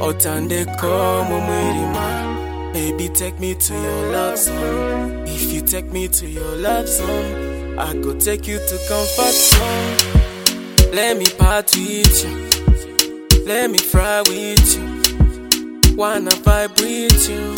Otande como mwirima. Baby, take me to your love zone. If you take me to your love zone, I go take you to comfort zone. Let me party with you. Let me fry with you. Wanna vibe with you.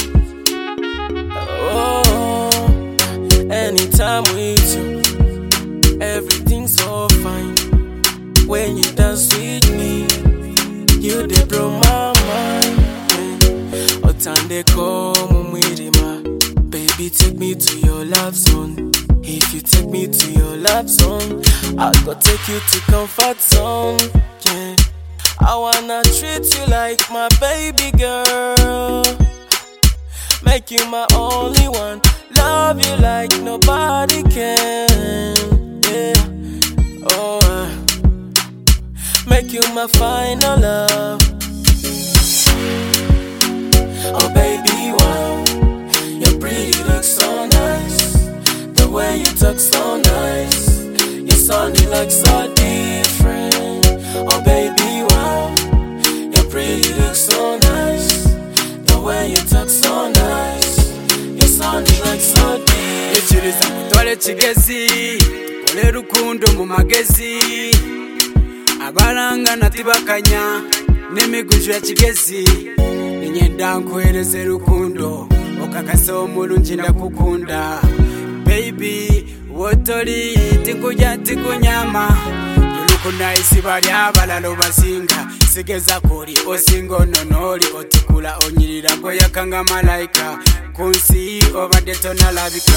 Oh, anytime with you. Everything's so fine. When you dance with me, you dey blow my mind. Otande como mwirima. Baby, take me to your love zone. If you take me to your love zone, I'll go take you to comfort zone. Yeah, I wanna treat you like my baby girl. Make you my only one. Love you like nobody can. Yeah, oh, make you my final love. Oh baby, wow, your pretty look so nice. The way you talk so nice. You sounding like so different. Oh baby, wow, your pretty look so nice. The way you talk so nice. You sounding like so different. Ichiriza kutwale chigezi, tukole rukundo mu magezi. Abalanga natibakanya n'emiguju ya kigezi. Ninyenda nkuhereze rukundo okakasa omulungi ndakukunda. Baby, wotoli tikujja tikunyama. Yulukunaisi bali abalala obasinga. Sigeza kuli osinga ononoli otukula onyirira gwe yakanga malayika. Kunsi obadde tonalabika.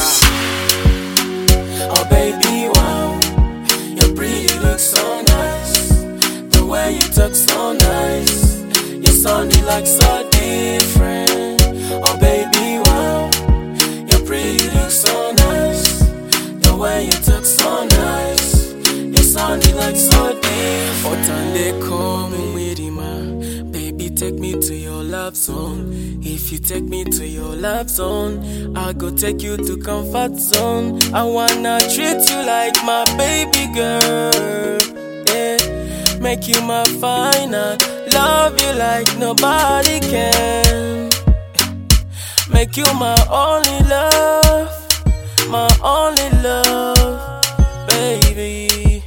Oh baby, wow, your pretty look so nice. The way you talk so nice. You sounding like so different. Oh baby, wow, your pretty look so nice. The way you talk so nice. You sounding like so different. Otande como mwirima. Baby, take me to your love zone. If you take me to your love zone, I'll go take you to comfort zone. I wanna treat you like my baby girl. Yeah, make you my final. Love you like nobody can. Make you my only love. My only love, baby.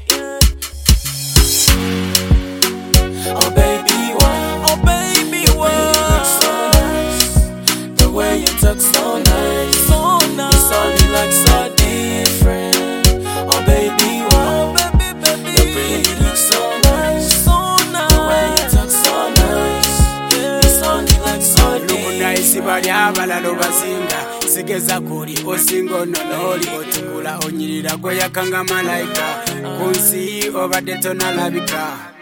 Oh baby, wow. Oh baby, wow. You look so nice. The way you talk so nice. So nice. You sounding like so different. Oh baby, wow. Oh baby, baby. Your pretty look so nice. So nice. The way you talk so nice. Yeah. You sounding like so different. Lukunaisi bali abalala obasinga. Sigeza kuli osinga ononoli otukula onyirira gwe yakanga malayika. Kunsi obadde tonalabika.